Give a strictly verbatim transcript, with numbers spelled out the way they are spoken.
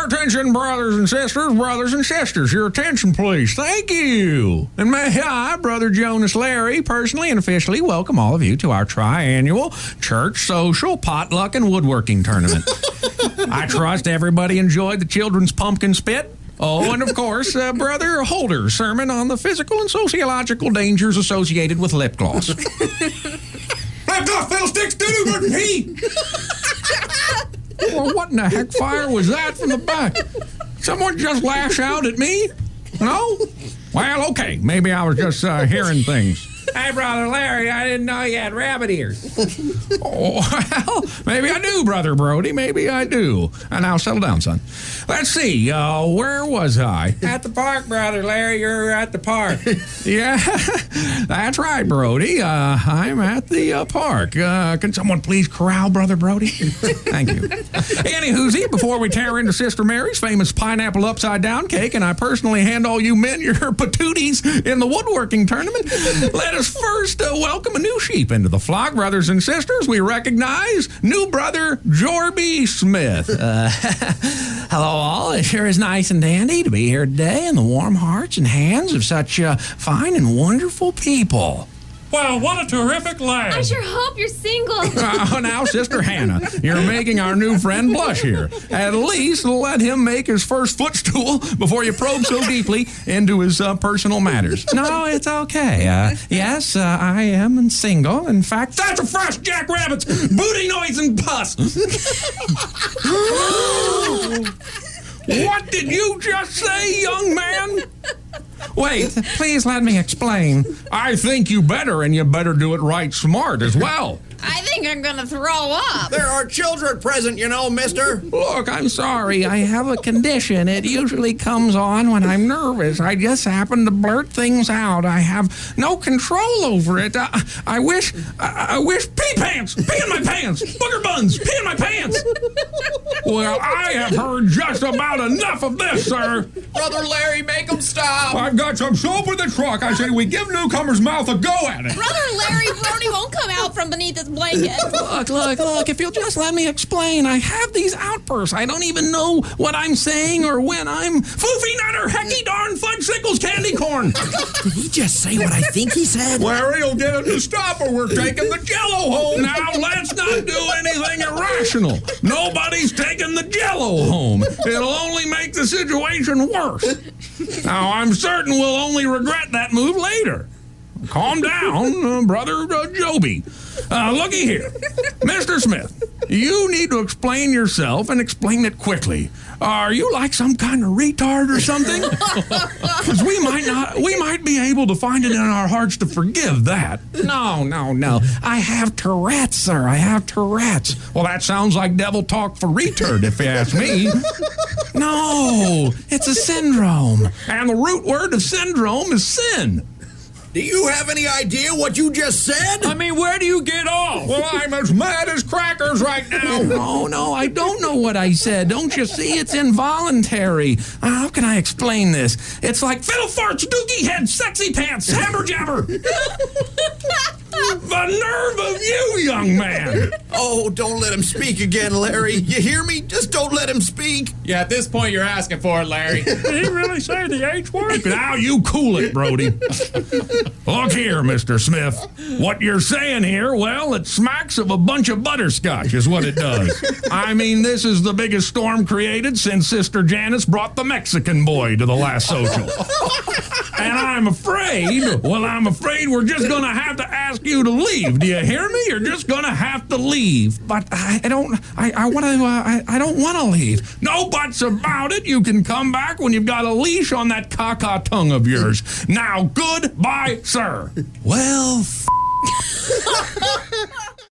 attention, brothers and sisters, brothers and sisters. Your attention, please. Thank you. And may I, Brother Jonas Larry, personally and officially welcome all of you to our triannual church social potluck and woodworking tournament. I trust everybody enjoyed the children's pumpkin spit. Oh, and of course, uh, Brother Holder's sermon on the physical and sociological dangers associated with lip gloss. Lip gloss, fiddlesticks, doo-doo, and he! Well, what in the heck fire was that from the back? Someone just lash out at me? No? Well, okay, maybe I was just uh, hearing things. Hey, Brother Larry, I didn't know you had rabbit ears. Oh, well, maybe I do, Brother Brody. Maybe I do. And now settle down, son. Let's see. Uh, where was I? At the park, Brother Larry. You're at the park. Yeah, that's right, Brody. Uh, I'm at the uh, park. Uh, can someone please corral Brother Brody? Thank you. Anywhoosie, before we tear into Sister Mary's famous pineapple upside-down cake, and I personally hand all you men your patooties in the woodworking tournament, let us first uh, welcome a new sheep into the flock. Brothers and sisters, we recognize new brother Jorby Smith. Uh, hello all. It sure is nice and dandy to be here today in the warm hearts and hands of such uh, fine and wonderful people. Wow, what a terrific lad. I sure hope you're single. Oh, now, Sister Hannah, you're making our new friend blush here. At least let him make his first footstool before you probe so deeply into his uh, personal matters. No, it's okay. Uh, yes, uh, I am single. In fact, that's a fresh jackrabbit's booty noise and pus. What did you just say, young man? Wait, please let me explain. I think you better, and you better do it right smart as well. I think I'm gonna throw up. There are children present, you know, mister. Look, I'm sorry. I have a condition. It usually comes on when I'm nervous. I just happen to blurt things out. I have no control over it. I, I wish, I, I wish pee pants, pee in my pants, booger buns, pee in my pants. Well, I have heard just about enough of this, sir. Brother Larry, make him stop. I've got some soap in the truck. I say we give newcomer's mouth a go at it. Brother Larry, Brody won't come out from beneath his blanket. Look, look, look, if you'll just let me explain, I have these outbursts. I don't even know what I'm saying or when. I'm foofy nutter, hecky darn fudge sickles candy corn. Did he just say what I think he said? Larry will get him to stop or we're taking the Jello home. Now, let's not do anything irrational. Nobody's taking the Jello home. It'll only make the situation worse. Now, I'm certain we'll only regret that move later. Calm down, uh, Brother uh, Joby. Uh, looky here. Mister Smith, you need to explain yourself and explain it quickly. Are you like some kind of retard or something? Because we might not, we might be able to find it in our hearts to forgive that. No, no, no. I have Tourette's, sir. I have Tourette's. Well, that sounds like devil talk for retard, if you ask me. No, it's a syndrome. And the root word of syndrome is sin. Do you have any idea what you just said? I mean, where do you get off? Well, I'm as mad as crackers right now. No, no, I don't know what I said. Don't you see? It's involuntary. Uh, how can I explain this? It's like fiddle farts, dookie head, sexy pants, hammer jabber. The nerve of you, young man. Oh, don't let him speak again, Larry. You hear me? Just don't let him speak. Yeah, at this point, you're asking for it, Larry. Did he really say the H word? Now you cool it, Brody. Look here, Mister Smith. What you're saying here, well, it smacks of a bunch of butterscotch is what it does. I mean, this is the biggest storm created since Sister Janice brought the Mexican boy to the last social. And I'm afraid, well, I'm afraid we're just going to have to ask you to leave. Do you hear me? You're just going to have to leave. But I, I don't, I, I want to, uh, I, I don't want to leave. No buts about it. You can come back when you've got a leash on that caca tongue of yours. Now, goodbye, sir. Well, f-